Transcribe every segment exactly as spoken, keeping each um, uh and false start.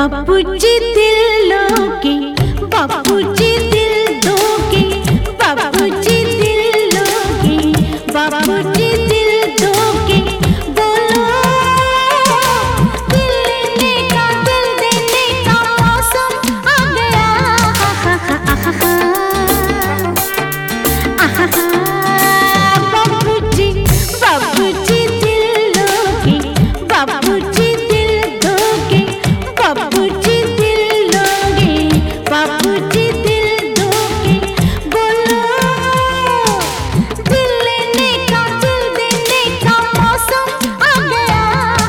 बापूजी दिल लोगे, बापूजी दिल दोगे, बापूजी दिल लोगे, बापूजी दिल दोगे। बोलो दिल लेने का, दिल देने का मौसम आ गया। बापूजी बापूजी दिल लोगे, बापूजी दिल दोगे, बापूजी दिल लोगे, बापूजी दिल दोगे। बोलो दिल लेने का, दिल देने का मौसम आ गया।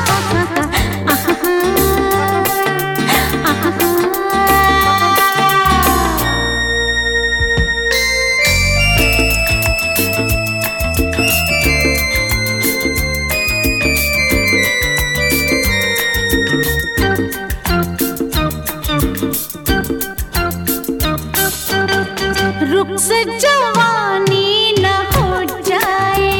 रुक से जवानी न हो जाए,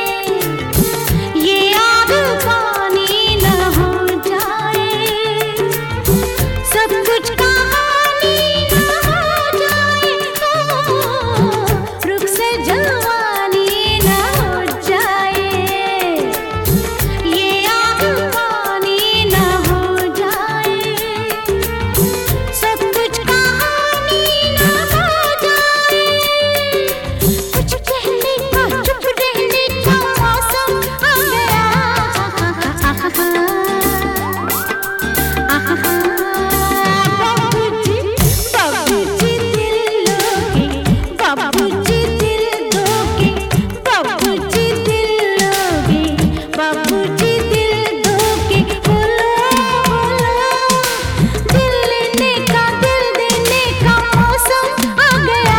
ये आग पानी न हो जाए, सब कुछ कहानी न हो जाए। रुक से जवानी न हो जाए, ये आग पानी न हो जाए, सब कुछ कहानी न हो जाए। कुछ कहने का, चुप रहने का मौसम आ गया। बापूजी बापूजी दिल लोगे, बापूजी दिल दोगे, बापूजी दिल लोगे, बापूजी दिल दोगे। बोलो बोलो दिल लेने का, दिल देने का मौसम आ गया।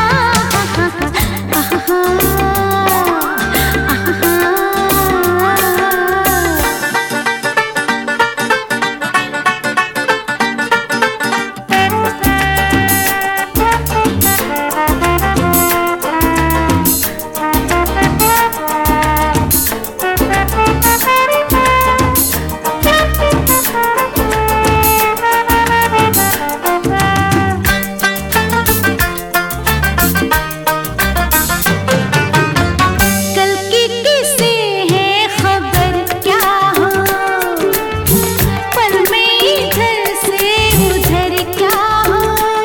कल की किसे है खबर क्या हो, पल में इधर से उधर क्या हो,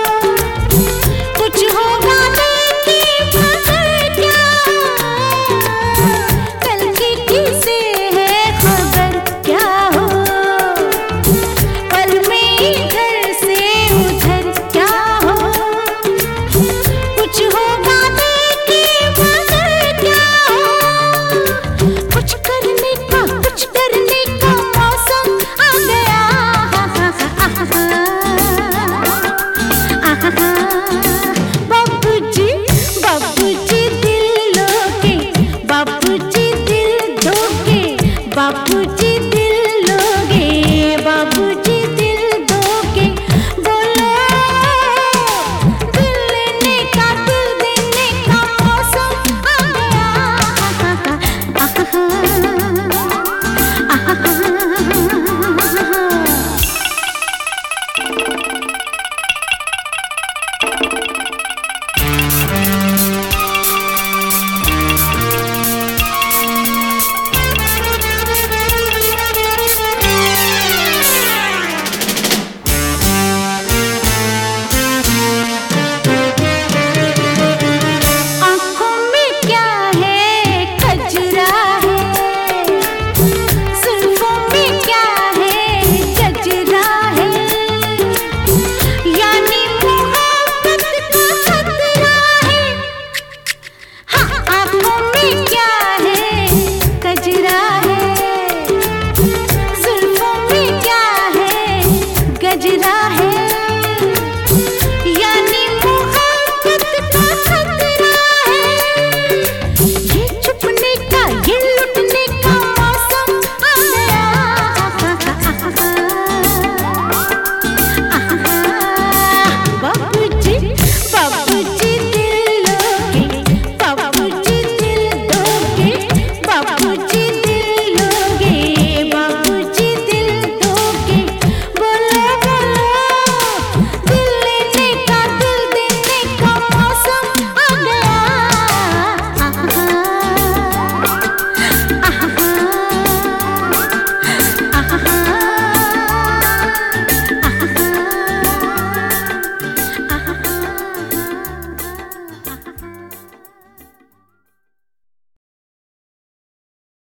कुछ होगा लेकिन मगर क्या हो। कल की किसे है खबर क्या हो, पल में इधर से उधर क्या हो, कुछ होगा लेकिन मगर क्या हो। कुछ करने का, कुछ करने का मौसम आ गया। बापूजी बापूजी दिल लोगे, बापूजी दिल दोगे, बापूजी दिल